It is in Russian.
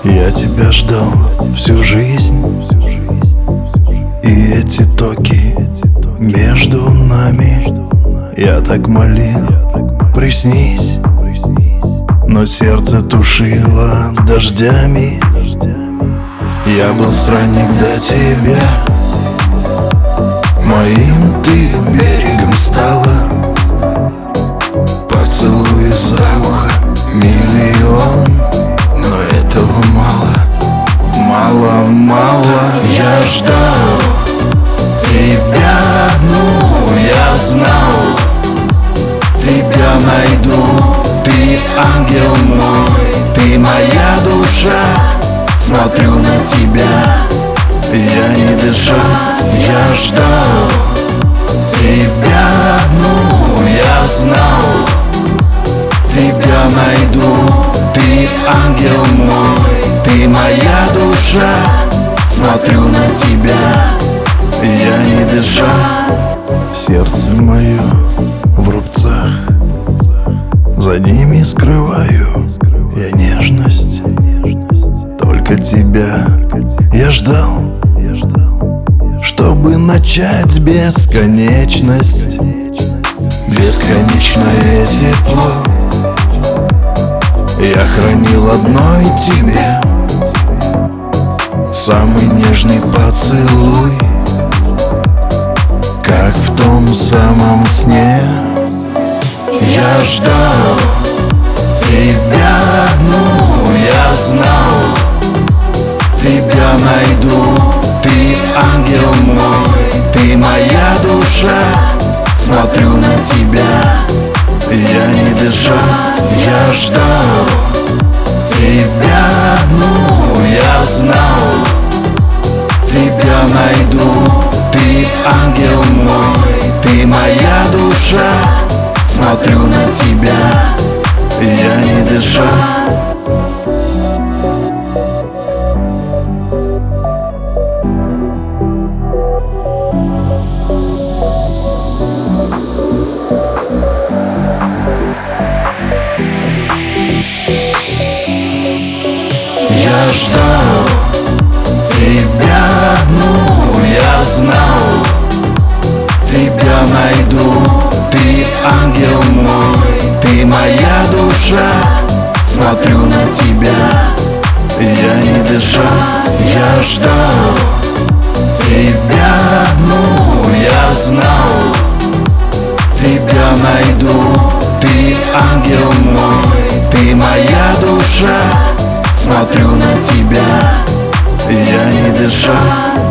Я тебя ждал всю жизнь, и эти токи между нами. Я так молил, приснись, но сердце тушило дождями. Я был странник до тебя, моим ты берегом стала. Поцелуй за ухо миллион, но этого мало, мало, мало. Я ждал тебя одну, я знал, тебя найду. Ты ангел мой, ты моя душа. Смотрю на тебя, я не дыша. Я ждал тебя одну, я знал, тебя найду. Ты ангел мой, ты моя душа. Смотрю на тебя, я не дыша. Сердце мое в рубцах, за ними скрываю я нежность. Только тебя я ждал, чтобы начать бесконечность. Бесконечное тепло я хранил одной тебе. Самый нежный поцелуй, как в том самом сне. Я ждал тебя одну, я знал, тебя найду. Ты ангел мой, ты моя душа. Смотрю на тебя, я не дыша. Я ждал тебя одну, я знал, тебя найду. Ты ангел мой, ты моя душа. Смотрю на тебя, я не дыша. Я ждал тебя одну, я знал, тебя найду. Ты ангел мой, ты моя душа. Смотрю на тебя, я не дыша. Я ждал тебя одну, я знал, тебя найду. Ты ангел мой, ты моя душа. Смотрю на тебя, я не дыша.